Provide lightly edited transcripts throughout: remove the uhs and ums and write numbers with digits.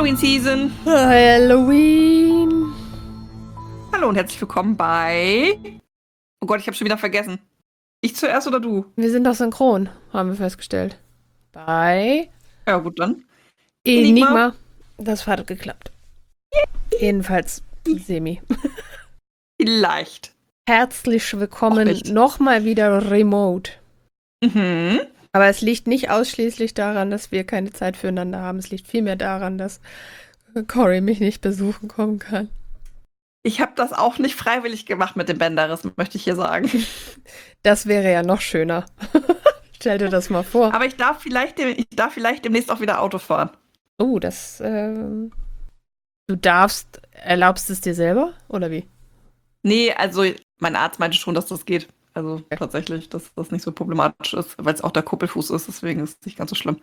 Halloween-Season. Halloween. Hallo und herzlich willkommen bei... Oh Gott, ich habe schon wieder vergessen. Ich zuerst oder du? Wir sind doch synchron, haben wir festgestellt. Bei Ja gut, dann. Enigma. Das hat geklappt. Jedenfalls semi. Vielleicht. Herzlich Auch willkommen nicht. nochmal wieder remote. Mhm. Aber es liegt nicht ausschließlich daran, dass wir keine Zeit füreinander haben. Es liegt vielmehr daran, dass Cory mich nicht besuchen kommen kann. Ich habe das auch nicht freiwillig gemacht mit dem Bänderriss, möchte ich hier sagen. Das wäre ja noch schöner. Stell dir das mal vor. Aber ich darf vielleicht demnächst auch wieder Auto fahren. Oh, du erlaubst es dir selber? Oder wie? Nee, also mein Arzt meinte schon, dass das geht. Also tatsächlich, dass das nicht so problematisch ist, weil es auch der Kuppelfuß ist, deswegen ist es nicht ganz so schlimm.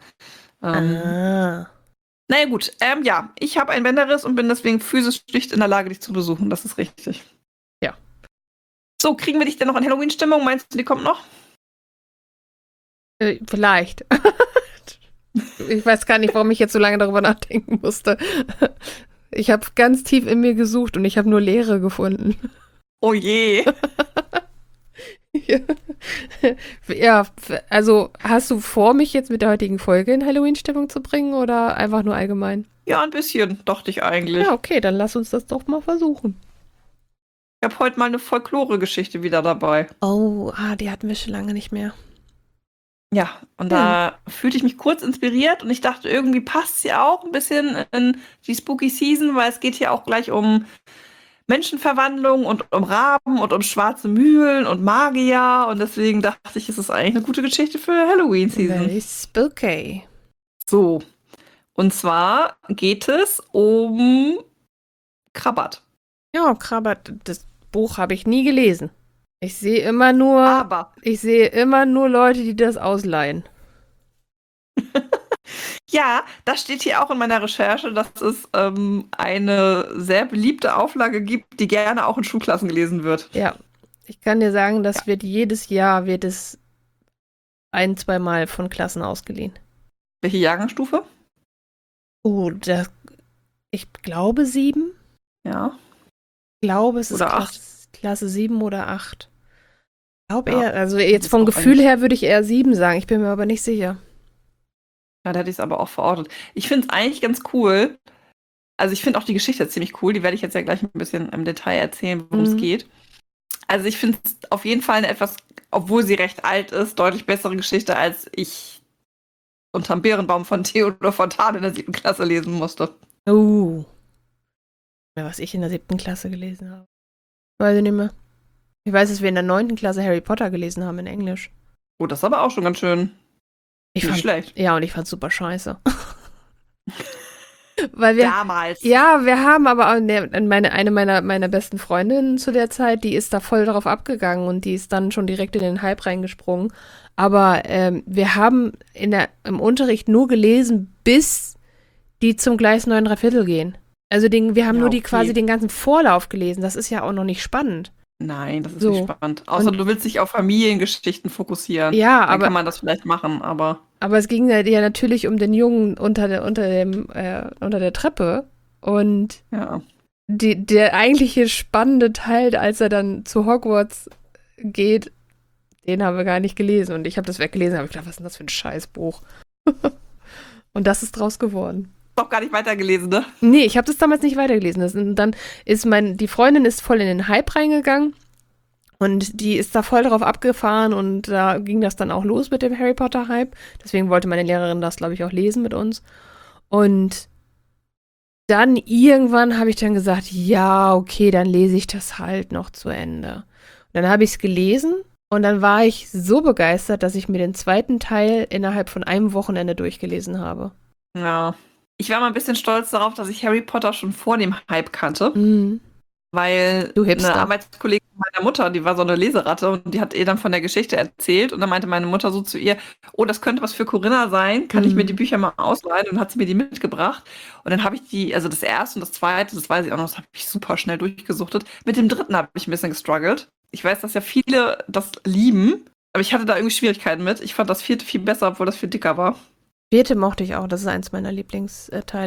Naja gut, ja, ich habe einen Bänderriss und bin deswegen physisch nicht in der Lage, dich zu besuchen. Das ist richtig. Ja. So, kriegen wir dich denn noch in Halloween-Stimmung? Meinst du, die kommt noch? Vielleicht. Ich weiß gar nicht, warum ich jetzt so lange darüber nachdenken musste. Ich habe ganz tief in mir gesucht und ich habe nur Leere gefunden. Oh je. Ja, also hast du vor, mich jetzt mit der heutigen Folge in Halloween-Stimmung zu bringen oder einfach nur allgemein? Ja, ein bisschen, dachte ich eigentlich. Ja, okay, dann lass uns das doch mal versuchen. Ich habe heute mal eine Folklore-Geschichte wieder dabei. Oh, die hatten wir schon lange nicht mehr. Ja, und da fühlte ich mich kurz inspiriert und ich dachte, irgendwie passt sie auch ein bisschen in die Spooky Season, weil es geht hier auch gleich um Menschenverwandlung und um Raben und um schwarze Mühlen und Magier und deswegen dachte ich, es ist eigentlich eine gute Geschichte für Halloween-Season. Very spooky. So, und zwar geht es um Krabbert. Ja, Krabbert, das Buch habe ich nie gelesen. Ich sehe immer nur Leute, die das ausleihen. Ja, das steht hier auch in meiner Recherche, dass es eine sehr beliebte Auflage gibt, die gerne auch in Schulklassen gelesen wird. Ja, ich kann dir sagen, das wird jedes Jahr ein-, zweimal von Klassen ausgeliehen. Welche Jahrgangsstufe? Oh, ich glaube 7. Ja. Ich glaube, es ist Oder 8. Klasse 7 oder 8. Ich glaube Ja, eher, also das jetzt ist vom auch Gefühl eigentlich- her würde ich eher 7 sagen. Ich bin mir aber nicht sicher. Ja, da hätte ich es aber auch verortet. Ich finde es eigentlich ganz cool. Also ich finde auch die Geschichte ziemlich cool. Die werde ich jetzt ja gleich ein bisschen im Detail erzählen, worum es geht. Also ich finde es auf jeden Fall eine etwas, obwohl sie recht alt ist, deutlich bessere Geschichte, als ich unterm Beerenbaum von Theodor Fontane in der 7. Klasse lesen musste. Ja, was ich in der 7. Klasse gelesen habe. Weiß ich nicht mehr. Ich weiß, dass wir in der 9. Klasse Harry Potter gelesen haben in Englisch. Oh, das ist aber auch schon ganz schön nicht schlecht. Ja, und ich fand's super scheiße. Weil Damals. Ja, wir haben aber auch eine meiner besten Freundinnen zu der Zeit, die ist da voll drauf abgegangen und die ist dann schon direkt in den Hype reingesprungen. Aber wir haben im Unterricht nur gelesen, bis die zum Gleis 9 3/4 gehen. Also wir haben Ja, nur okay. quasi den ganzen Vorlauf gelesen. Das ist ja auch noch nicht spannend. Nein, das ist So. nicht spannend. Außer Und- du willst dich auf Familiengeschichten fokussieren. Ja, Dann aber kann man das vielleicht machen, aber es ging ja natürlich um den Jungen unter der Treppe. Und ja. der eigentliche spannende Teil, als er dann zu Hogwarts geht, den haben wir gar nicht gelesen. Und ich habe das weggelesen, habe ich gedacht, was ist denn das für ein Scheißbuch? Und das ist draus geworden. Doch gar nicht weitergelesen, ne? Nee, ich habe das damals nicht weitergelesen. Und dann ist die Freundin ist voll in den Hype reingegangen und die ist da voll drauf abgefahren und da ging das dann auch los mit dem Harry Potter Hype. Deswegen wollte meine Lehrerin das, glaube ich, auch lesen mit uns. Und dann irgendwann habe ich dann gesagt, ja, okay, dann lese ich das halt noch zu Ende. Und dann habe ich es gelesen und dann war ich so begeistert, dass ich mir den 2. Teil innerhalb von einem Wochenende durchgelesen habe. Ja. Ich war mal ein bisschen stolz darauf, dass ich Harry Potter schon vor dem Hype kannte, weil Du Hipster. eine Arbeitskollegin meiner Mutter, die war so eine Leseratte und die hat ihr dann von der Geschichte erzählt und dann meinte meine Mutter so zu ihr, oh, das könnte was für Corinna sein, kann ich mir die Bücher mal ausleihen? Und dann hat sie mir die mitgebracht und dann habe ich also das erste und das zweite, das weiß ich auch noch, das habe ich super schnell durchgesuchtet. Mit dem dritten habe ich ein bisschen gestruggelt. Ich weiß, dass ja viele das lieben, aber ich hatte da irgendwie Schwierigkeiten mit. Ich fand das 4. viel besser, obwohl das viel dicker war. 4. mochte ich auch, das ist eins meiner Lieblingsteile.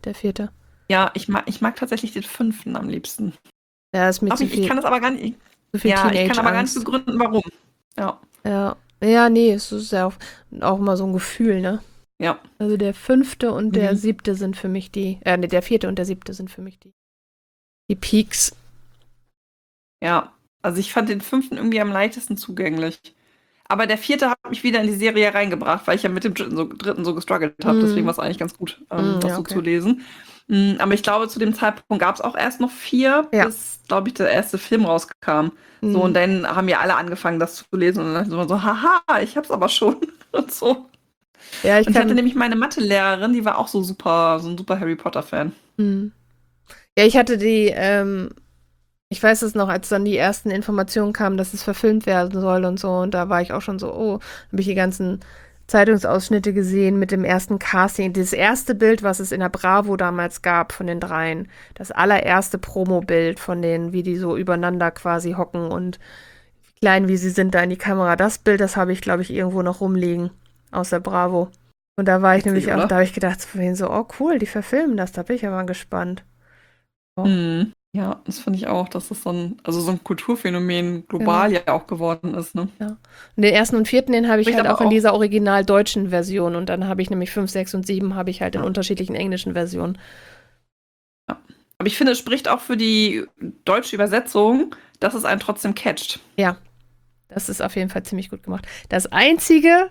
der 4. Ja, ich mag tatsächlich den 5. am liebsten. Ja, ist mir Aber zu ich kann das aber gar nicht. zu viel Ja, ich kann aber gar nicht Teenage-Angst. begründen, warum. Ja, Ja. Ja, nee, es ist ja auch mal so ein Gefühl, ne? ja. Also der 5. und der Mhm. 7. sind für mich nee, der 4. und der 7. sind für mich die Peaks. Ja. Also ich fand den 5. irgendwie am leichtesten zugänglich. Aber der 4. hat mich wieder in die Serie reingebracht, weil ich ja mit dem dritten so gestruggelt habe. Deswegen war es eigentlich ganz gut, das Ja, so okay. zu lesen. Aber ich glaube, zu dem Zeitpunkt gab es auch erst noch 4, Ja. bis, glaube ich, der erste Film rauskam. So, und dann haben ja alle angefangen, das zu lesen. Und dann dachte ich immer so, haha, ich hab's aber schon. Und so. Ja, Und ich hatte nämlich meine Mathelehrerin, die war auch so ein super Harry Potter-Fan. Ja, ich hatte ich weiß es noch, als dann die ersten Informationen kamen, dass es verfilmt werden soll und so, und da war ich auch schon so, oh, habe ich die ganzen Zeitungsausschnitte gesehen mit dem ersten Casting. Das erste Bild, was es in der Bravo damals gab von den dreien, das allererste Promo-Bild von denen, wie die so übereinander quasi hocken und wie klein wie sie sind da in die Kamera. Das Bild, das habe ich, glaube ich, irgendwo noch rumliegen aus der Bravo. Und da war ich Witzig, nämlich auch, oder? da habe ich gedacht, so, oh cool, die verfilmen das, da bin ich ja mal gespannt. Oh. Ja, das finde ich auch, dass das so ein Kulturphänomen global Genau. ja auch geworden ist, ne? Ja. Und den 1. und 4., den habe ich Spricht halt aber auch in auch, dieser original deutschen Version, und dann habe ich nämlich 5, 6 und 7 habe ich halt in ja. unterschiedlichen englischen Versionen. Ja. Aber ich finde, es spricht auch für die deutsche Übersetzung, dass es einen trotzdem catcht. Ja, das ist auf jeden Fall ziemlich gut gemacht. Das Einzige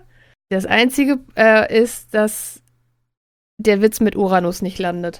ist, dass der Witz mit Uranus nicht landet.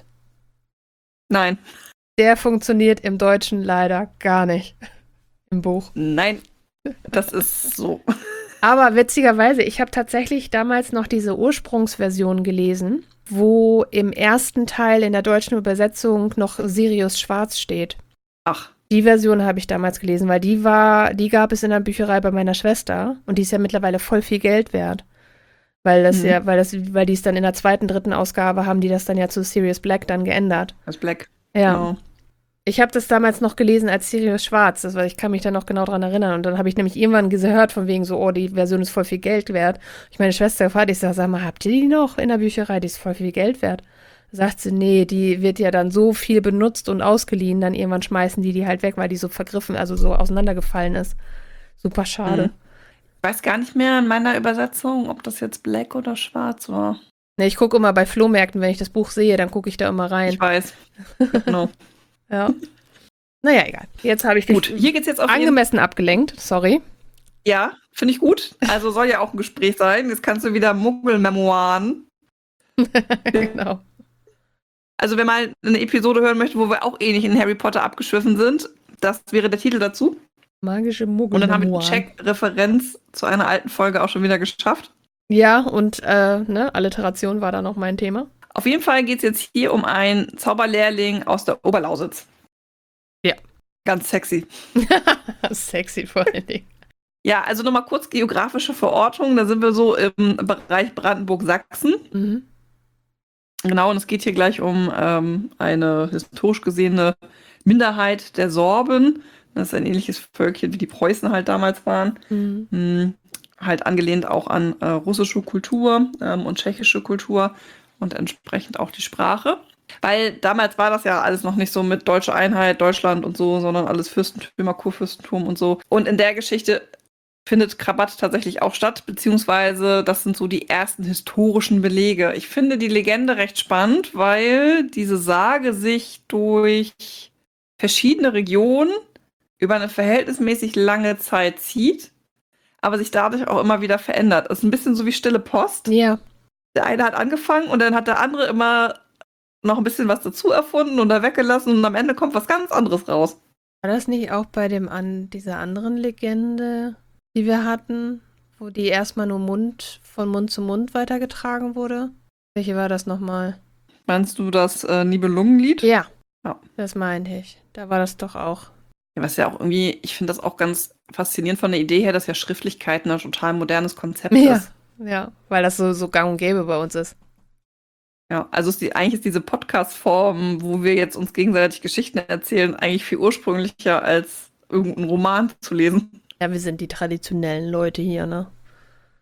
Nein, Der funktioniert im Deutschen leider gar nicht im Buch. nein, das ist so. Aber witzigerweise, ich habe tatsächlich damals noch diese Ursprungsversion gelesen, wo im ersten Teil in der deutschen Übersetzung noch Sirius Schwarz steht. Ach, Die Version habe ich damals gelesen, weil die gab es in der Bücherei bei meiner Schwester, und die ist ja mittlerweile voll viel Geld wert. Weil die es dann in der 2., 3. Ausgabe haben, die das dann ja zu Sirius Black dann geändert. das Black. Ja. Genau. Ich habe das damals noch gelesen als Sirius Schwarz, ich kann mich da noch genau dran erinnern. Und dann habe ich nämlich irgendwann gehört von wegen so, oh, die Version ist voll viel Geld wert. Ich meine Schwester gefragt, ich sag mal, habt ihr die noch in der Bücherei? Die ist voll viel Geld wert. Sagt sie, nee, die wird ja dann so viel benutzt und ausgeliehen, dann irgendwann schmeißen die halt weg, weil die so vergriffen, also so auseinandergefallen ist. Super schade. Ich weiß gar nicht mehr in meiner Übersetzung, ob das jetzt Black oder Schwarz war. Ne, ich gucke immer bei Flohmärkten, wenn ich das Buch sehe, dann gucke ich da immer rein. Ich weiß. Genau. Ja. Naja, egal. Jetzt habe ich dich Gut, hier geht's jetzt auf angemessen abgelenkt. Sorry. Ja, finde ich gut. Also soll ja auch ein Gespräch sein. Jetzt kannst du wieder Muggel-Memoiren. Genau. Also wer mal eine Episode hören möchte, wo wir auch ähnlich in Harry Potter abgeschwiffen sind, das wäre der Titel dazu. Magische Muggel. Und dann haben wir die Check-Referenz zu einer alten Folge auch schon wieder geschafft. Ja, und Alliteration war da noch mein Thema. Auf jeden Fall geht es jetzt hier um einen Zauberlehrling aus der Oberlausitz. Ja. Ganz sexy. Sexy vor allen Dingen. Ja, also nochmal kurz geografische Verortung. Da sind wir so im Bereich Brandenburg-Sachsen. Genau, und es geht hier gleich um eine historisch gesehene Minderheit der Sorben. Das ist ein ähnliches Völkchen, wie die Preußen halt damals waren. Halt angelehnt auch an russische Kultur und tschechische Kultur und entsprechend auch die Sprache. Weil damals war das ja alles noch nicht so mit deutscher Einheit, Deutschland und so, sondern alles Fürstentümer, Kurfürstentum und so. Und in der Geschichte findet Krabat tatsächlich auch statt, beziehungsweise das sind so die ersten historischen Belege. Ich finde die Legende recht spannend, weil diese Sage sich durch verschiedene Regionen über eine verhältnismäßig lange Zeit zieht, aber sich dadurch auch immer wieder verändert. Das ist ein bisschen so wie stille Post. Ja. Der eine hat angefangen und dann hat der andere immer noch ein bisschen was dazu erfunden und da weggelassen und am Ende kommt was ganz anderes raus. War das nicht auch bei dieser anderen Legende, die wir hatten, wo die erstmal nur von Mund zu Mund weitergetragen wurde? Welche war das nochmal? Meinst du das Nibelungenlied? Ja, Ja. das meinte ich. Da war das doch auch. Ja, was ja auch irgendwie, ich finde das auch ganz faszinierend von der Idee her, dass ja Schriftlichkeit ein total modernes Konzept ist. Ja, weil das so gang und gäbe bei uns ist. Ja, also eigentlich ist diese Podcast-Form, wo wir jetzt uns gegenseitig Geschichten erzählen, eigentlich viel ursprünglicher als irgendeinen Roman zu lesen. Ja, wir sind die traditionellen Leute hier, ne?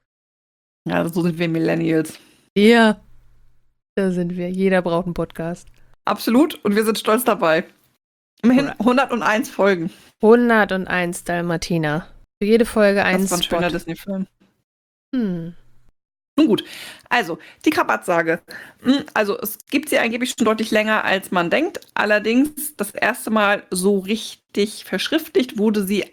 Ja, so sind wir Millennials. Ja, da sind wir. Jeder braucht einen Podcast. absolut. Und wir sind stolz dabei. Immerhin 101 Folgen. 101 Dalmatiner. Für jede Folge ein Das war ein Spot. schöner Disney-Film. Hm. Nun gut, also die Krabat-Sage. Also es gibt sie angeblich schon deutlich länger, als man denkt. Allerdings das erste Mal so richtig verschriftlicht wurde sie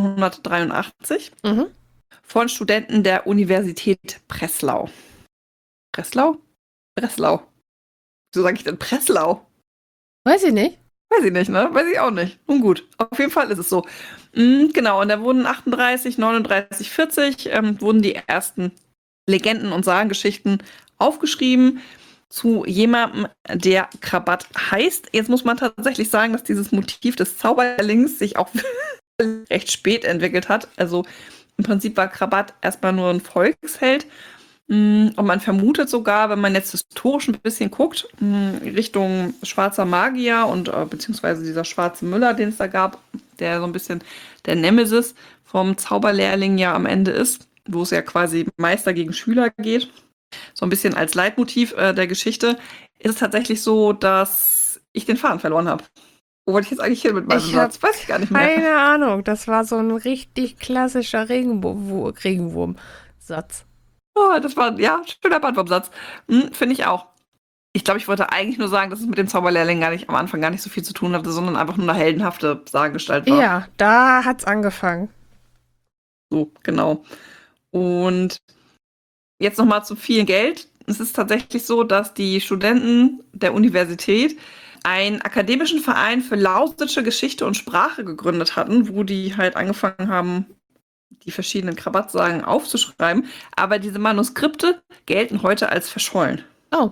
1883 Mhm. von Studenten der Universität Breslau. Breslau? Breslau. Wieso sage ich denn Breslau? Weiß ich nicht. Weiß ich nicht, ne? Weiß ich auch nicht. Nun gut, auf jeden Fall ist es so. Genau, und da wurden 38, 39, 40 wurden die ersten Legenden und Sagengeschichten aufgeschrieben zu jemandem, der Krabat heißt. Jetzt muss man tatsächlich sagen, dass dieses Motiv des Zauberlings sich auch recht spät entwickelt hat. Also im Prinzip war Krabat erstmal nur ein Volksheld. Und man vermutet sogar, wenn man jetzt historisch ein bisschen guckt, Richtung schwarzer Magier und beziehungsweise dieser schwarze Müller, den es da gab, der so ein bisschen der Nemesis vom Zauberlehrling ja am Ende ist, wo es ja quasi Meister gegen Schüler geht. So ein bisschen als Leitmotiv der Geschichte ist es tatsächlich so, dass ich den Faden verloren habe. Wo wollte ich jetzt eigentlich hin mit meinem Satz? Weiß ich gar nicht mehr. Keine Ahnung. Das war so ein richtig klassischer Regenwurm-Satz. Oh, das war, ja, schöner Bandwurmsatz. Finde ich auch. Ich glaube, ich wollte eigentlich nur sagen, dass es mit dem Zauberlehrling am Anfang gar nicht so viel zu tun hatte, sondern einfach nur eine heldenhafte Sagengestalt war. Ja, da hat's angefangen. So, genau. Und jetzt nochmal zu viel Geld. Es ist tatsächlich so, dass die Studenten der Universität einen akademischen Verein für lausitzer Geschichte und Sprache gegründet hatten, wo die halt angefangen haben, die verschiedenen Krabat-Sagen aufzuschreiben. Aber diese Manuskripte gelten heute als verschollen. Oh.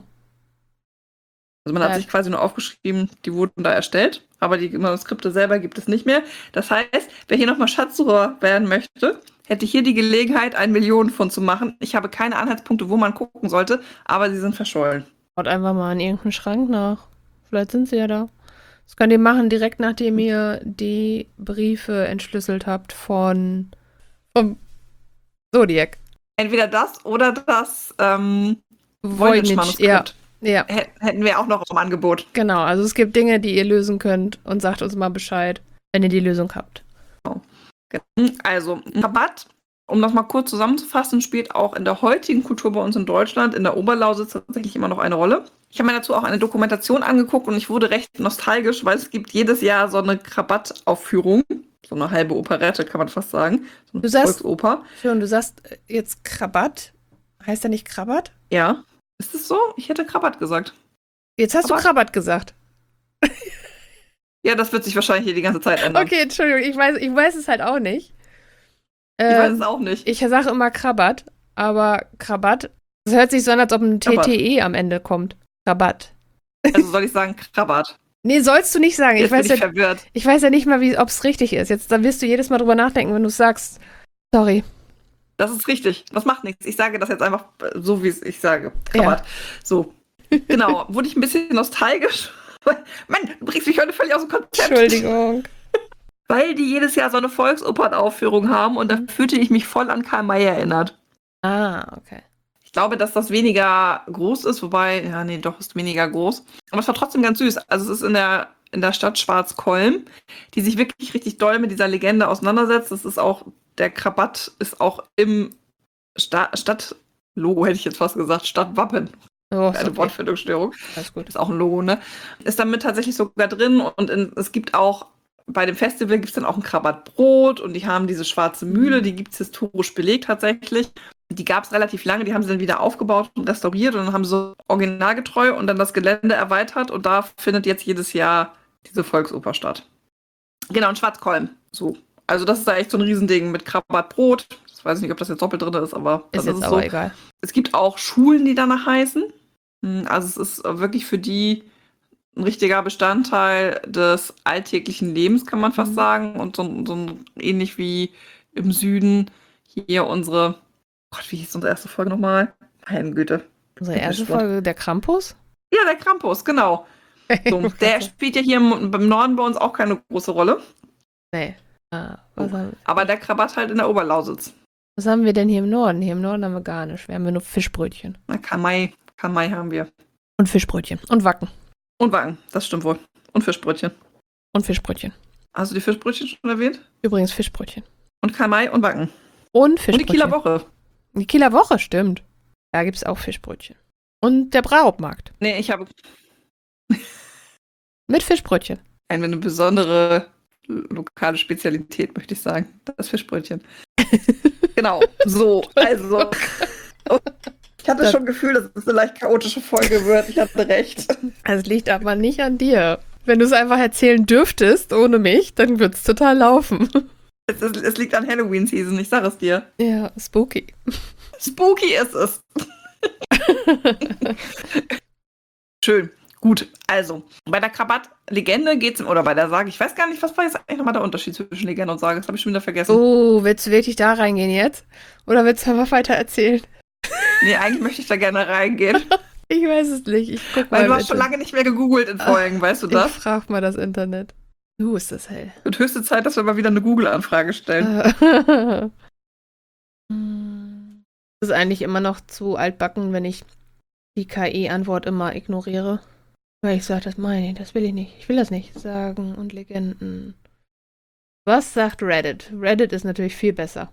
Also man hat sich quasi nur aufgeschrieben, die wurden da erstellt, aber die Manuskripte selber gibt es nicht mehr. Das heißt, wer hier nochmal Schatzsucher werden möchte, hätte hier die Gelegenheit, 1 Millionenpfund zu machen. Ich habe keine Anhaltspunkte, wo man gucken sollte, aber sie sind verschollen. Schaut einfach mal in irgendeinem Schrank nach. Vielleicht sind sie ja da. Das könnt ihr machen, direkt nachdem ihr die Briefe entschlüsselt habt vom Zodiac. Entweder das oder das Voynich-Manuskript. Ja. Hätten wir auch noch im Angebot. Genau, also es gibt Dinge, die ihr lösen könnt und sagt uns mal Bescheid, wenn ihr die Lösung habt. Also, Krabat, um das mal kurz zusammenzufassen, spielt auch in der heutigen Kultur bei uns in Deutschland, in der Oberlausitz tatsächlich immer noch eine Rolle. Ich habe mir dazu auch eine Dokumentation angeguckt und ich wurde recht nostalgisch, weil es gibt jedes Jahr so eine Krabat-Aufführung. So eine halbe Operette, kann man fast sagen. So eine Volksoper. Du sagst jetzt Krabat. Heißt der nicht Krabat? Ja. Ist es so? Ich hätte Krabat gesagt. Jetzt hast du Krabat gesagt. Ja, das wird sich wahrscheinlich hier die ganze Zeit ändern. Okay, Entschuldigung, ich weiß es halt auch nicht. Ich weiß es auch nicht. Ich sage immer Krabat, aber Krabat, das hört sich so an, als ob ein TTE am Ende kommt. Krabat. Also soll ich sagen Krabat? Nee, sollst du nicht sagen. Jetzt bin ich verwirrt. Ich weiß ja nicht mal, ob es richtig ist. Jetzt, da wirst du jedes Mal drüber nachdenken, wenn du es sagst. Sorry. Das ist richtig. Das macht nichts. Ich sage das jetzt einfach so, wie ich sage. Krabat. Ja. So. Genau. Wurde ich ein bisschen nostalgisch? Mann, du bringst mich heute völlig aus dem Konzept. Entschuldigung. Weil die jedes Jahr so eine Volksopernaufführung haben und da fühlte ich mich voll an Karl May erinnert. Ah, okay. Ich glaube, dass das weniger groß ist, wobei, ja, nee, doch, ist weniger groß. Aber es war trotzdem ganz süß. Also es ist in der Stadt Schwarzkolm, die sich wirklich richtig doll mit dieser Legende auseinandersetzt. Das ist auch, der Krabat ist auch im Stadtlogo, hätte ich jetzt fast gesagt, Stadtwappen. Oh, eine okay. Wortfindungsstörung. Alles gut. Ist auch ein Logo, ne? Ist damit tatsächlich sogar drin und es gibt auch, bei dem Festival gibt es dann auch ein Krabatbrot und die haben diese schwarze Mühle, die gibt es historisch belegt tatsächlich. Die gab es relativ lange, die haben sie dann wieder aufgebaut und restauriert und dann haben sie originalgetreu und dann das Gelände erweitert und da findet jetzt jedes Jahr diese Volksoper statt. Genau, in Schwarzkolm. So. Also das ist da echt so ein Riesending mit Krabatbrot. Ich weiß nicht, ob das jetzt doppelt drin ist, aber ist jetzt ist aber so. Egal. Es gibt auch Schulen, die danach heißen. Also es ist wirklich für die ein richtiger Bestandteil des alltäglichen Lebens, kann man fast sagen. Und so ähnlich wie im Süden hier unsere, Gott, wie hieß unsere erste Folge nochmal? Meine Güte. Unsere erste Folge, der Krampus? Ja, der Krampus, genau. So, der spielt ja hier im Norden bei uns auch keine große Rolle. Nee. Aber der Krabat halt in der Oberlausitz. Was haben wir denn hier im Norden? Hier im Norden haben wir gar nicht. Wir haben nur Fischbrötchen. Na, Kamai haben wir. Und Fischbrötchen. Und Wacken. Und Wangen, das stimmt wohl. Und Fischbrötchen. Und Fischbrötchen. Hast du die Fischbrötchen schon erwähnt? Übrigens Fischbrötchen. Und Karl May und Wangen. Und Und Fischbrötchen. die Kieler Woche. Die Kieler Woche, stimmt. Da gibt es auch Fischbrötchen. Und der Brauhauptmarkt. Nee, ich habe Mit Fischbrötchen. eine besondere lokale Spezialität, möchte ich sagen. Das Fischbrötchen. Genau, so, also. Ich hatte schon Gefühl, dass es eine leicht chaotische Folge wird. Ich hatte recht. Es liegt aber nicht an dir. Wenn du es einfach erzählen dürftest, ohne mich, dann wird es total laufen. Es liegt an Halloween-Season, ich sage es dir. Ja, spooky. Spooky ist es. Schön. Gut, also, bei der Krabat-Legende geht es, oder bei der Sage, ich weiß gar nicht, was war jetzt eigentlich nochmal der Unterschied zwischen Legende und Sage? Das habe ich schon wieder vergessen. Oh, willst du wirklich da reingehen jetzt? Oder willst du einfach weiter erzählen? Nee, eigentlich möchte ich da gerne reingehen. Ich weiß es nicht. Ich guck mal. Weil du hast schon lange nicht mehr gegoogelt in Folgen, weißt du Ich das? frag mal das Internet. Ist das hell. Wird höchste Zeit, dass wir mal wieder eine Google-Anfrage stellen. Das ist eigentlich immer noch zu altbacken, wenn ich die KI-Antwort immer ignoriere. Weil ich sage, das will ich nicht. Ich will das nicht. Sagen und Legenden. Was sagt Reddit? Reddit ist natürlich viel besser.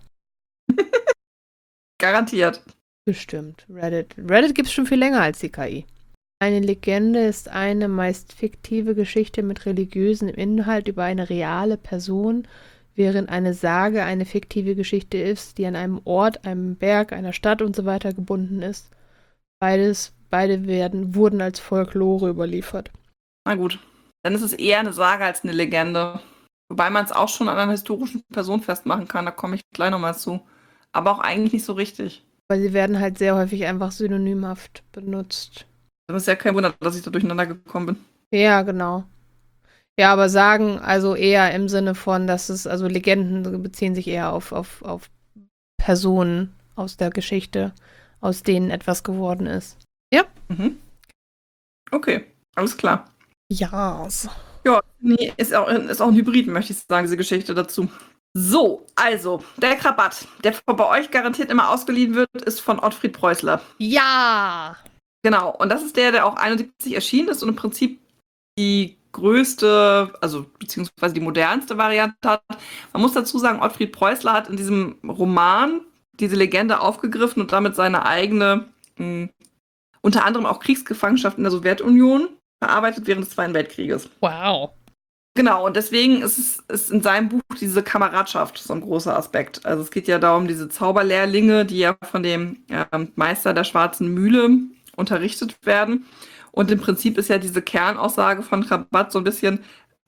Garantiert. Bestimmt. Reddit gibt es schon viel länger als die KI. Eine Legende ist eine meist fiktive Geschichte mit religiösem Inhalt über eine reale Person, während eine Sage eine fiktive Geschichte ist, die an einem Ort, einem Berg, einer Stadt und so weiter gebunden ist. Beide wurden als Folklore überliefert. Na gut. Dann ist es eher eine Sage als eine Legende. Wobei man es auch schon an einer historischen Person festmachen kann, da komme ich gleich nochmal zu. Aber auch eigentlich nicht so richtig. Weil sie werden halt sehr häufig einfach synonymhaft benutzt. Das ist ja kein Wunder, dass ich da durcheinander gekommen bin. Ja, genau. Ja, aber Sagen, also eher im Sinne von, also Legenden beziehen sich eher auf Personen aus der Geschichte, aus denen etwas geworden ist. Ja? Mhm. Okay, alles klar. Ja. Ja, nee, ist auch ein Hybrid, möchte ich sagen, diese Geschichte dazu. So, also, der Krabat, der bei euch garantiert immer ausgeliehen wird, ist von Ottfried Preußler. Ja! Genau, und das ist der auch 71 erschienen ist und im Prinzip die größte, also beziehungsweise die modernste Variante hat. Man muss dazu sagen, Ottfried Preußler hat in diesem Roman diese Legende aufgegriffen und damit seine eigene, unter anderem auch Kriegsgefangenschaft in der Sowjetunion verarbeitet während des Zweiten Weltkrieges. Wow. Genau, und deswegen ist in seinem Buch diese Kameradschaft so ein großer Aspekt. Also es geht ja darum, diese Zauberlehrlinge, die ja von dem Meister der Schwarzen Mühle unterrichtet werden. Und im Prinzip ist ja diese Kernaussage von Krabat so ein bisschen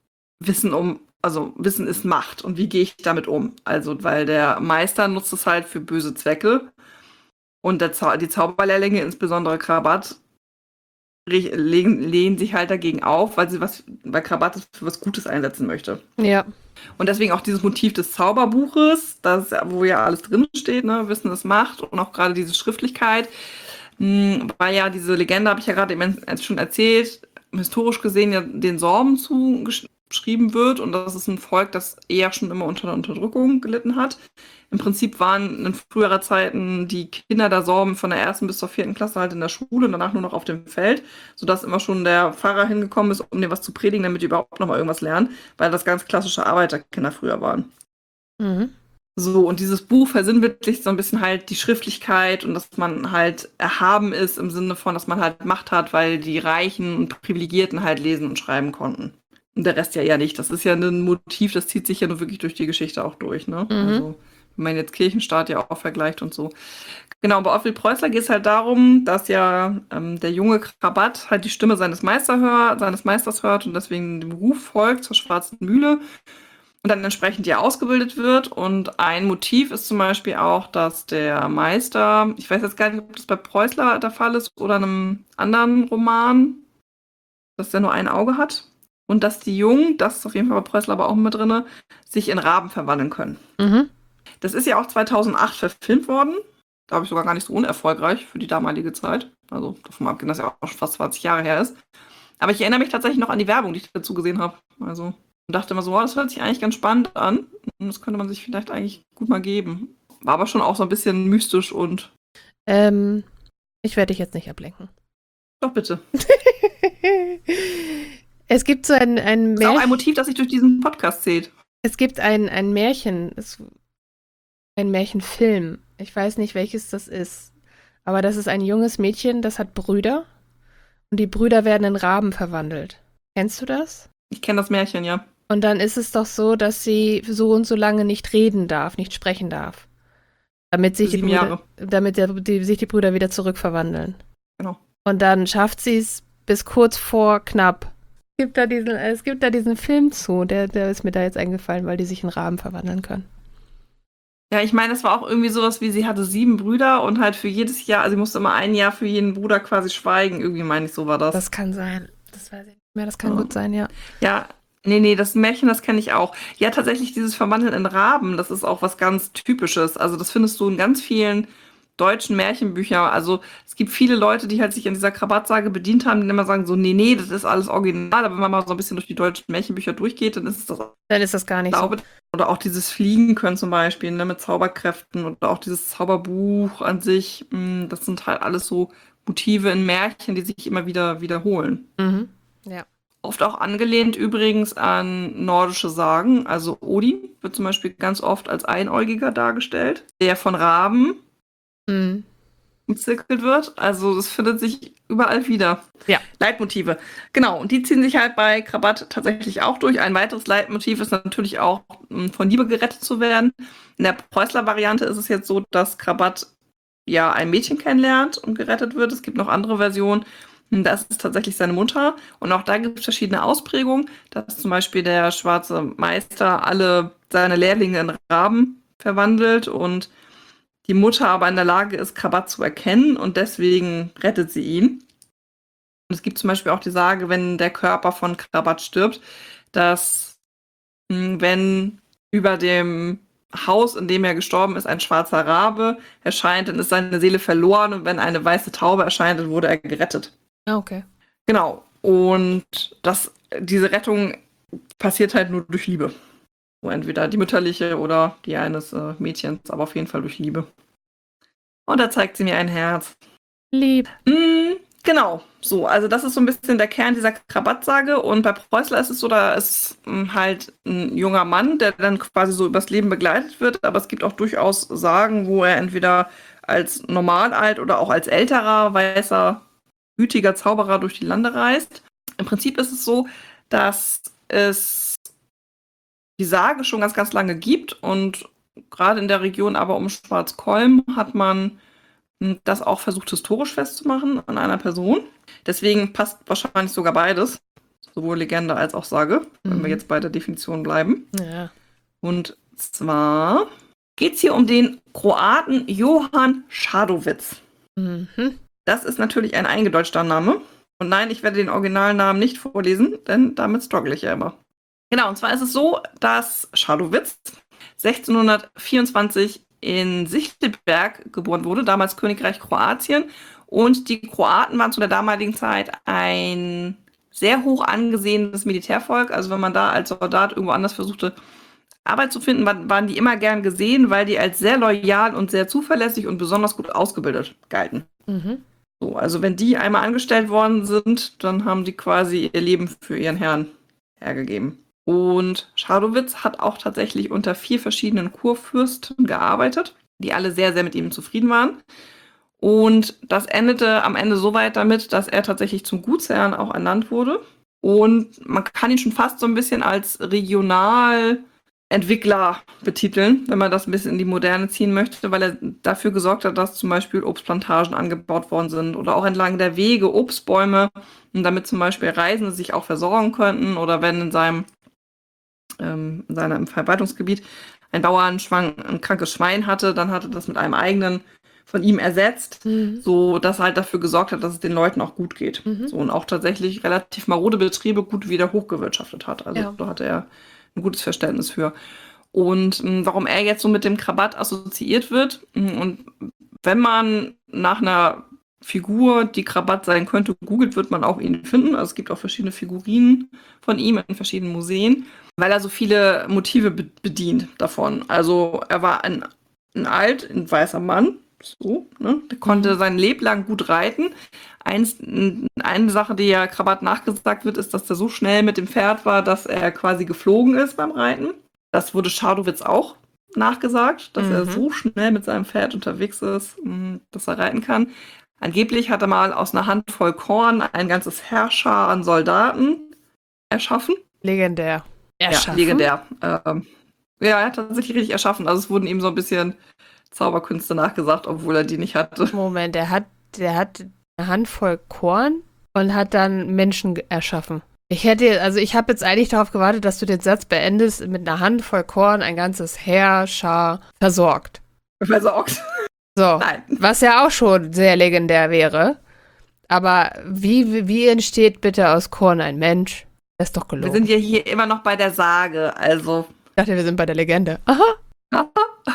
Wissen ist Macht und wie gehe ich damit um? Also, weil der Meister nutzt es halt für böse Zwecke und die Zauberlehrlinge, insbesondere Krabat, lehnen sich halt dagegen auf, weil Krabat es für was Gutes einsetzen möchte. Ja. Und deswegen auch dieses Motiv des Zauberbuches, wo ja alles drin steht, ne? Wissen ist Macht und auch gerade diese Schriftlichkeit, weil ja diese Legende, habe ich ja gerade eben schon erzählt, historisch gesehen ja den Sorben zugeschrieben wird und das ist ein Volk, das eher schon immer unter der Unterdrückung gelitten hat. Im Prinzip waren in früherer Zeiten die Kinder der Sorben von der 1. bis zur 4. Klasse halt in der Schule und danach nur noch auf dem Feld, sodass immer schon der Pfarrer hingekommen ist, um denen was zu predigen, damit die überhaupt noch mal irgendwas lernen, weil das ganz klassische Arbeiterkinder früher waren. Mhm. So, und dieses Buch versinnbildlicht so ein bisschen halt die Schriftlichkeit und dass man halt erhaben ist im Sinne von, dass man halt Macht hat, weil die Reichen und Privilegierten halt lesen und schreiben konnten. Und der Rest ja eher nicht. Das ist ja ein Motiv, das zieht sich ja nur wirklich durch die Geschichte auch durch, ne? Mhm. Also, wenn man jetzt Kirchenstaat ja auch vergleicht und so. Genau, bei Ottfried Preußler geht es halt darum, dass ja der junge Krabat halt die Stimme seines Meisters hört und deswegen dem Ruf folgt zur Schwarzen Mühle. Und dann entsprechend ja ausgebildet wird. Und ein Motiv ist zum Beispiel auch, dass der Meister, ich weiß jetzt gar nicht, ob das bei Preußler der Fall ist oder in einem anderen Roman, dass der nur ein Auge hat. Und dass die Jungen, das ist auf jeden Fall bei Preußler aber auch mit drin, sich in Raben verwandeln können. Mhm. Das ist ja auch 2008 verfilmt worden. Glaube ich sogar gar nicht so unerfolgreich für die damalige Zeit. Also davon abgesehen, dass ja auch schon fast 20 Jahre her ist. Aber ich erinnere mich tatsächlich noch an die Werbung, die ich dazu gesehen habe. Also und dachte immer so, das hört sich eigentlich ganz spannend an. Und das könnte man sich vielleicht eigentlich gut mal geben. War aber schon auch so ein bisschen mystisch und... Ich werde dich jetzt nicht ablenken. Doch, bitte. Es gibt so ein Das ist auch ein Motiv, das sich durch diesen Podcast zieht. Es gibt ein Märchen, ein Märchenfilm. Ich weiß nicht, welches das ist. Aber das ist ein junges Mädchen, das hat Brüder. Und die Brüder werden in Raben verwandelt. Kennst du das? Ich kenne das Märchen, ja. Und dann ist es doch so, dass sie so und so lange nicht reden darf, nicht sprechen darf. Damit sich, Sieben Jahre. sich die Brüder wieder zurückverwandeln. Genau. Und dann schafft sie es bis kurz vor knapp. Es gibt da diesen Film zu, der ist mir da jetzt eingefallen, weil die sich in Raben verwandeln können. Ja, ich meine, es war auch irgendwie sowas wie, sie hatte 7 Brüder und halt für jedes Jahr, also sie musste immer ein Jahr für jeden Bruder quasi schweigen. Irgendwie meine ich, so war das. Das kann sein. Das weiß ich nicht mehr. Das kann gut sein, ja. Ja, nee, das Märchen, das kenne ich auch. Ja, tatsächlich dieses Verwandeln in Raben, das ist auch was ganz Typisches. Also das findest du in ganz vielen deutschen Märchenbüchern. Also es gibt viele Leute, die halt sich an dieser Krabatsage bedient haben, die immer sagen so, nee, das ist alles original. Aber wenn man mal so ein bisschen durch die deutschen Märchenbücher durchgeht, dann ist es das. Dann ist das gar nicht so. Oder auch dieses Fliegen können zum Beispiel, ne, mit Zauberkräften oder auch dieses Zauberbuch an sich. Das sind halt alles so Motive in Märchen, die sich immer wieder wiederholen. Mhm. Ja. Oft auch angelehnt übrigens an nordische Sagen. Also Odin wird zum Beispiel ganz oft als Einäugiger dargestellt, der von Raben umzirkelt wird. Also das findet sich überall wieder. Ja. Leitmotive. Genau, und die ziehen sich halt bei Krabat tatsächlich auch durch. Ein weiteres Leitmotiv ist natürlich auch, von Liebe gerettet zu werden. In der Preußler-Variante ist es jetzt so, dass Krabat ja ein Mädchen kennenlernt und gerettet wird. Es gibt noch andere Versionen. Das ist tatsächlich seine Mutter. Und auch da gibt es verschiedene Ausprägungen, dass zum Beispiel der schwarze Meister alle seine Lehrlinge in Raben verwandelt und die Mutter aber in der Lage ist, Krabat zu erkennen und deswegen rettet sie ihn. Und es gibt zum Beispiel auch die Sage, wenn der Körper von Krabat stirbt, dass wenn über dem Haus, in dem er gestorben ist, ein schwarzer Rabe erscheint, dann ist seine Seele verloren und wenn eine weiße Taube erscheint, dann wurde er gerettet. Ah, okay. Genau. Und diese Rettung passiert halt nur durch Liebe. So entweder die mütterliche oder die eines Mädchens, aber auf jeden Fall durch Liebe. Und da zeigt sie mir ein Herz. Lieb. Genau, so, also das ist so ein bisschen der Kern dieser Krabatsage und bei Preußler ist es so, da ist halt ein junger Mann, der dann quasi so übers Leben begleitet wird, aber es gibt auch durchaus Sagen, wo er entweder als normal alt oder auch als älterer, weißer, gütiger Zauberer durch die Lande reist. Im Prinzip ist es so, dass es die Sage schon ganz, ganz lange gibt und gerade in der Region aber um Schwarzkolm hat man das auch versucht, historisch festzumachen an einer Person. Deswegen passt wahrscheinlich sogar beides. Sowohl Legende als auch Sage, wenn wir jetzt bei der Definition bleiben. Ja. Und zwar geht es hier um den Kroaten Johann Schadowitz. Das ist natürlich ein eingedeutschter Name. Und nein, ich werde den Originalnamen nicht vorlesen, denn damit struggle ich ja immer. Genau, und zwar ist es so, dass Schadowitz 1624 in Sichtelberg geboren wurde, damals Königreich Kroatien. Und die Kroaten waren zu der damaligen Zeit ein sehr hoch angesehenes Militärvolk. Also wenn man da als Soldat irgendwo anders versuchte, Arbeit zu finden, waren die immer gern gesehen, weil die als sehr loyal und sehr zuverlässig und besonders gut ausgebildet galten. So, also wenn die einmal angestellt worden sind, dann haben die quasi ihr Leben für ihren Herrn hergegeben. Und Schadowitz hat auch tatsächlich unter 4 verschiedenen Kurfürsten gearbeitet, die alle sehr, sehr mit ihm zufrieden waren. Und das endete am Ende so weit damit, dass er tatsächlich zum Gutsherrn auch ernannt wurde. Und man kann ihn schon fast so ein bisschen als Regionalentwickler betiteln, wenn man das ein bisschen in die Moderne ziehen möchte, weil er dafür gesorgt hat, dass zum Beispiel Obstplantagen angebaut worden sind oder auch entlang der Wege Obstbäume, damit zum Beispiel Reisende sich auch versorgen könnten oder wenn in seinem Verwaltungsgebiet ein Bauer ein krankes Schwein hatte, dann hatte das mit einem eigenen von ihm ersetzt, so dass er halt dafür gesorgt hat, dass es den Leuten auch gut geht. So, und auch tatsächlich relativ marode Betriebe gut wieder hochgewirtschaftet hat. Also da hatte er ein gutes Verständnis für. Und warum er jetzt so mit dem Krabat assoziiert wird, und wenn man nach einer Figur, die Krabat sein könnte, googelt, wird man auch ihn finden. Also es gibt auch verschiedene Figurinen von ihm in verschiedenen Museen, weil er so viele Motive bedient davon. Also er war ein weißer Mann, So, ne? Der konnte sein Leben lang gut reiten. Eine Sache, die ja Krabat nachgesagt wird, ist, dass er so schnell mit dem Pferd war, dass er quasi geflogen ist beim Reiten. Das wurde Schadowitz auch nachgesagt, dass er so schnell mit seinem Pferd unterwegs ist, dass er reiten kann. Angeblich hat er mal aus einer Handvoll Korn ein ganzes Heerschar an Soldaten erschaffen. Legendär. Erschaffen? Ja, legendär. Ja, er hat tatsächlich richtig erschaffen. Also es wurden ihm so ein bisschen Zauberkünste nachgesagt, obwohl er die nicht hatte. Moment, der hat eine Handvoll Korn und hat dann Menschen erschaffen. Ich habe jetzt eigentlich darauf gewartet, dass du den Satz beendest, mit einer Handvoll Korn ein ganzes Heerschar versorgt. Versorgt. So, Nein. was ja auch schon sehr legendär wäre. Aber wie entsteht bitte aus Korn ein Mensch? Das ist doch gelogen. Wir sind ja hier immer noch bei der Sage, also. Ich dachte, wir sind bei der Legende. Aha.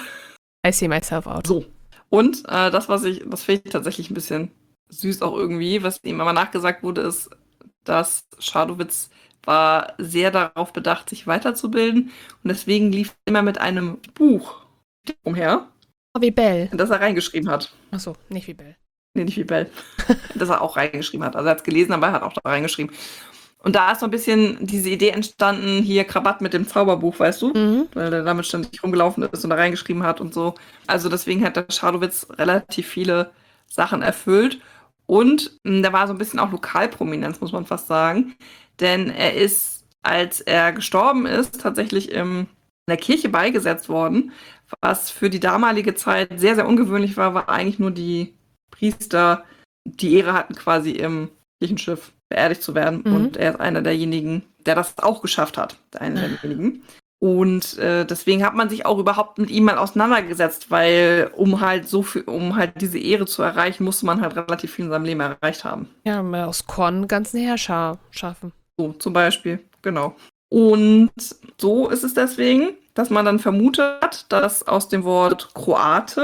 I see myself out. So. Und das finde ich tatsächlich ein bisschen süß auch irgendwie, was ihm aber nachgesagt wurde, ist, dass Schadowitz war sehr darauf bedacht, sich weiterzubilden und deswegen lief er immer mit einem Buch umher, Wie Bell. das er reingeschrieben hat. Achso, nicht wie Bell. Nee, nicht wie Bell. Das er auch reingeschrieben hat. Also er hat es gelesen, aber er hat auch da reingeschrieben. Und da ist so ein bisschen diese Idee entstanden, hier Krabat mit dem Zauberbuch, weißt du? Weil er damit ständig rumgelaufen ist und da reingeschrieben hat und so. Also deswegen hat der Schadowitz relativ viele Sachen erfüllt. Und da war so ein bisschen auch Lokalprominenz, muss man fast sagen. Denn er ist, als er gestorben ist, tatsächlich in der Kirche beigesetzt worden. Was für die damalige Zeit sehr, sehr ungewöhnlich war, war eigentlich nur die Priester, die Ehre hatten, quasi im Kirchenschiff beerdigt zu werden. Und er ist einer derjenigen, der das auch geschafft hat. Einer derjenigen. Und deswegen hat man sich auch überhaupt mit ihm mal auseinandergesetzt, weil um halt diese Ehre zu erreichen, musste man halt relativ viel in seinem Leben erreicht haben. Ja, mal aus Korn einen ganzen Heerschar schaffen. So, zum Beispiel, genau. Und so ist es deswegen, dass man dann vermutet, dass aus dem Wort Kroat,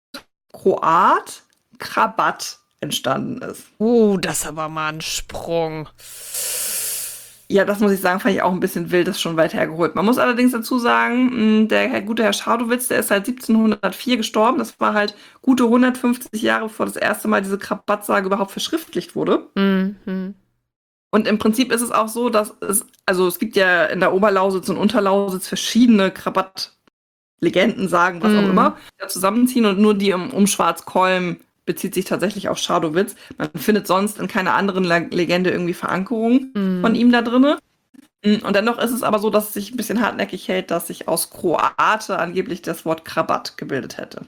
Krabat entstanden ist. Das ist aber mal ein Sprung. Ja, das muss ich sagen, fand ich auch ein bisschen wild, das ist schon weit hergeholt. Man muss allerdings dazu sagen, der gute Herr Schadowitz, der ist halt 1704 gestorben. Das war halt gute 150 Jahre, bevor das erste Mal diese Krabat-Sage überhaupt verschriftlicht wurde. Und im Prinzip ist es auch so, dass es gibt ja in der Oberlausitz und Unterlausitz verschiedene Krabat-Legenden, Sagen, was auch immer, die da zusammenziehen. Und nur die um Schwarzkolm bezieht sich tatsächlich auf Schadowitz. Man findet sonst in keiner anderen Legende irgendwie Verankerung von ihm da drin. Und dennoch ist es aber so, dass es sich ein bisschen hartnäckig hält, dass sich aus Kroate angeblich das Wort Krabat gebildet hätte.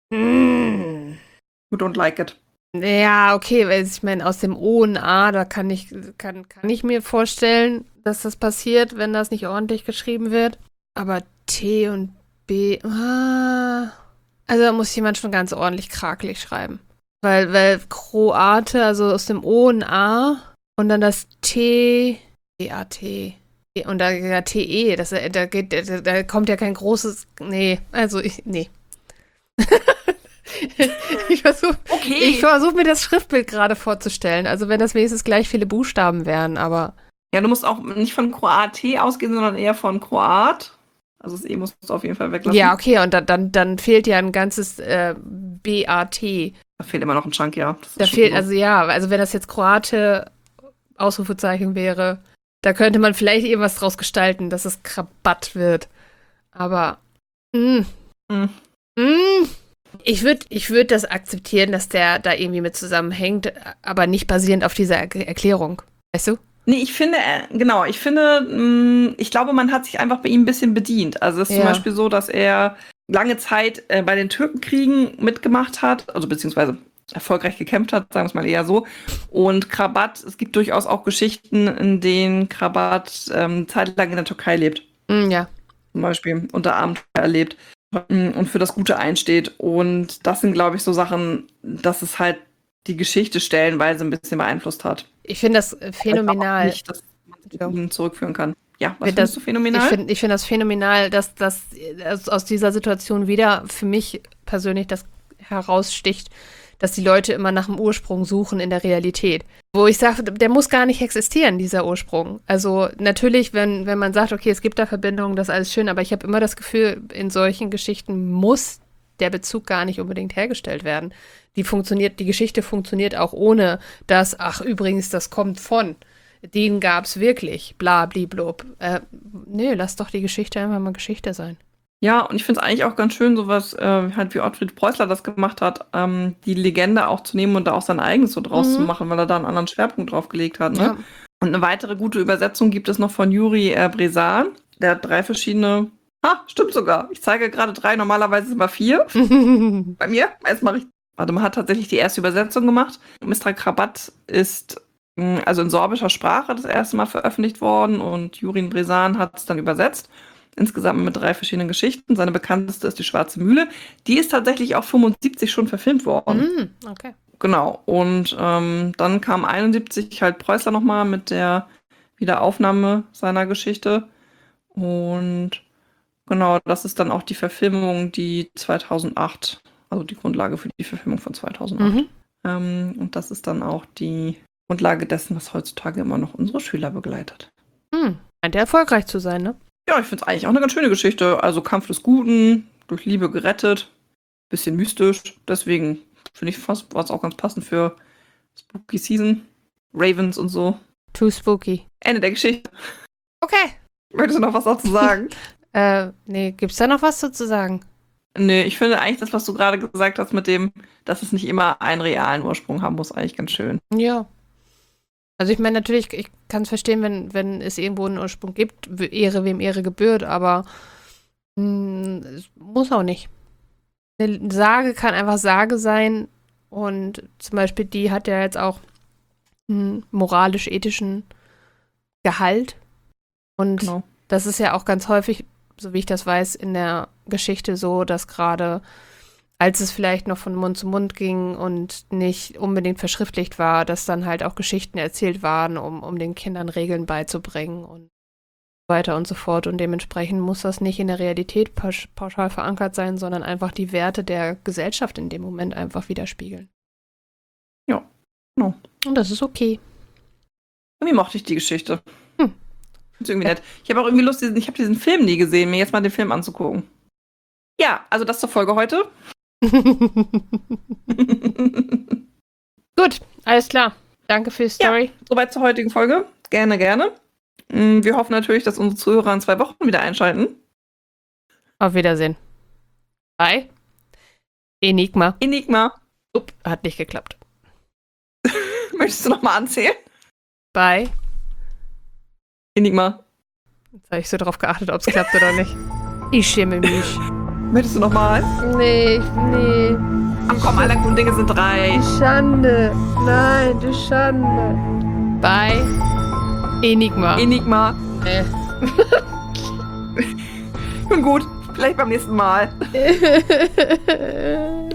You don't like it. Ja, okay, weil ich meine, aus dem O und A, da kann ich mir vorstellen, dass das passiert, wenn das nicht ordentlich geschrieben wird. Aber T und B, also da muss jemand schon ganz ordentlich krakelig schreiben. Weil Kroate, also aus dem O und A und dann das T, B-A-T und da ja, TE, da kommt ja kein großes, nee. Ich versuch mir das Schriftbild gerade vorzustellen, also wenn das wenigstens gleich viele Buchstaben wären, aber. Ja, du musst auch nicht von Kroate ausgehen, sondern eher von Kroat. Also das E musst du auf jeden Fall weglassen. Ja, okay, und dann fehlt ja ein ganzes B-A-T. Da fehlt immer noch ein Chunk, ja. Da fehlt, also wenn das jetzt Kroate Ausrufezeichen wäre, da könnte man vielleicht irgendwas draus gestalten, dass es Krabat wird. Aber ich würde das akzeptieren, dass der da irgendwie mit zusammenhängt, aber nicht basierend auf dieser Erklärung. Weißt du? Nee, ich finde, ich glaube, man hat sich einfach bei ihm ein bisschen bedient. Also es ist zum Beispiel so, dass er lange Zeit bei den Türkenkriegen mitgemacht hat, also beziehungsweise erfolgreich gekämpft hat, sagen wir es mal eher so. Und Krabat, es gibt durchaus auch Geschichten, in denen Krabat zeitlang in der Türkei lebt. Ja. Zum Beispiel unter Abenteuer erlebt und für das Gute einsteht. Und das sind, glaube ich, so Sachen, dass es halt die Geschichte stellenweise ein bisschen beeinflusst hat. Ich finde das phänomenal. Nicht, dass man ihn zurückführen kann. Ja, was findest du phänomenal? Ich finde das phänomenal, dass aus dieser Situation wieder für mich persönlich das heraussticht, dass die Leute immer nach dem Ursprung suchen in der Realität. Wo ich sage, der muss gar nicht existieren, dieser Ursprung. Also natürlich, wenn man sagt, okay, es gibt da Verbindungen, das ist alles schön, aber ich habe immer das Gefühl, in solchen Geschichten muss der Bezug gar nicht unbedingt hergestellt werden. Die Geschichte funktioniert auch ohne das, ach übrigens, das kommt von, den gab's wirklich, bla, bliblub. Nö, lass doch die Geschichte einfach mal Geschichte sein. Ja, und ich finde es eigentlich auch ganz schön, sowas, halt wie Ottfried Preußler das gemacht hat, die Legende auch zu nehmen und da auch sein eigenes so draus zu machen, weil er da einen anderen Schwerpunkt drauf gelegt hat. Ne? Ja. Und eine weitere gute Übersetzung gibt es noch von Juri Bresan. Der hat 3 verschiedene. Stimmt sogar. Ich zeige gerade 3, normalerweise sind immer 4. Bei mir. Jetzt mache ich. Warte, man hat tatsächlich die erste Übersetzung gemacht. Mistral Krabat ist also in sorbischer Sprache das erste Mal veröffentlicht worden und Juri Bresan hat es dann übersetzt. Insgesamt mit 3 verschiedenen Geschichten. Seine bekannteste ist die Schwarze Mühle. Die ist tatsächlich auch 75 schon verfilmt worden. Okay. Genau. Und dann kam 71 halt Preußler nochmal mit der Wiederaufnahme seiner Geschichte. Und genau, das ist dann auch die Verfilmung, die 2008, also die Grundlage für die Verfilmung von 2008. Und das ist dann auch die Grundlage dessen, was heutzutage immer noch unsere Schüler begleitet. Scheint ja erfolgreich zu sein, ne? Ja, ich finde es eigentlich auch eine ganz schöne Geschichte. Also Kampf des Guten, durch Liebe gerettet, bisschen mystisch. Deswegen finde ich fast, war es auch ganz passend für Spooky Season, Ravens und so. Too spooky. Ende der Geschichte. Okay. Möchtest du noch was dazu sagen? Nee, gibt's da noch was zu sagen? Nee, ich finde eigentlich das, was du gerade gesagt hast mit dem, dass es nicht immer einen realen Ursprung haben muss, eigentlich ganz schön. Ja. Also ich meine, natürlich, ich kann es verstehen, wenn es irgendwo einen Ursprung gibt, Ehre wem Ehre gebührt, aber es muss auch nicht. Eine Sage kann einfach Sage sein und zum Beispiel die hat ja jetzt auch einen moralisch-ethischen Gehalt und Genau. das ist ja auch ganz häufig, so wie ich das weiß, in der Geschichte so, dass gerade als es vielleicht noch von Mund zu Mund ging und nicht unbedingt verschriftlicht war, dass dann halt auch Geschichten erzählt waren, um den Kindern Regeln beizubringen und so weiter und so fort. Und dementsprechend muss das nicht in der Realität pauschal verankert sein, sondern einfach die Werte der Gesellschaft in dem Moment einfach widerspiegeln. Ja, genau. Und das ist okay. Irgendwie mochte ich die Geschichte. Ist irgendwie nett. Ich habe auch irgendwie Lust, ich habe diesen Film nie gesehen, mir jetzt mal den Film anzugucken. Ja, also das zur Folge heute. Gut, alles klar. Danke für die Story. Ja, soweit zur heutigen Folge. Gerne, gerne. Wir hoffen natürlich, dass unsere Zuhörer in 2 Wochen wieder einschalten. Auf Wiedersehen. Bye. Enigma. Hat nicht geklappt. Möchtest du nochmal anzählen? Bye. Enigma. Jetzt habe ich so drauf geachtet, ob es klappt oder nicht. Ich schäme mich. Möchtest du nochmal? Nee. Ach komm, alle guten Dinge sind 3. Die Schande. Nein, die Schande. Bye. Enigma. Gut, vielleicht beim nächsten Mal.